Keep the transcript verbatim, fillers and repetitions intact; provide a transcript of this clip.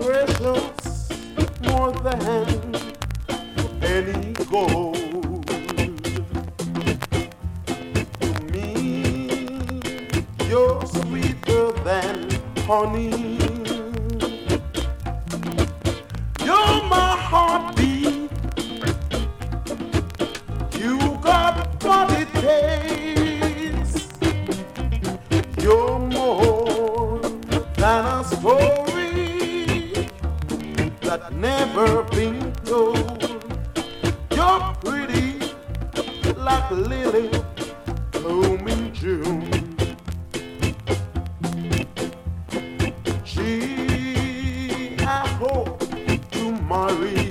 precious more than any gold. To me, you're sweeter than honey. You're my heartbeat. You got what it takes. You're more than a story that never been told. You're pretty like a lily bloom in June. Gee, I hope to marry